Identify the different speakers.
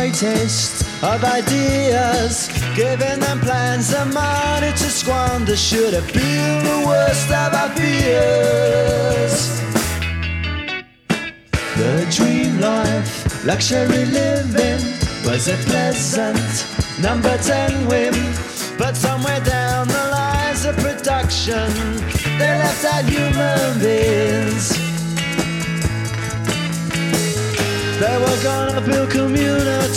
Speaker 1: greatest of ideas, giving them plans and money to squander. Should have been the worst of our fears. The dream life, luxury living, was a pleasant number 10 whim. But somewhere down the lines of production, they left out human beings. They were gonna build communities